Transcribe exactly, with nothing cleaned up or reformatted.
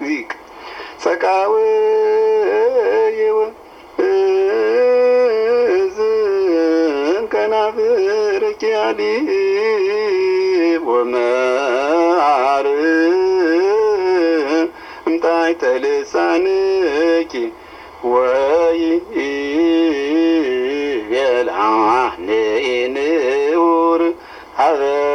ዚቅ ሰቃው የወ እዝን ከናፍርኪ አሊብ ወመዓር እምጣዕተ ልሳንኪ ወይ የልዓኒ ንዑር ሀበ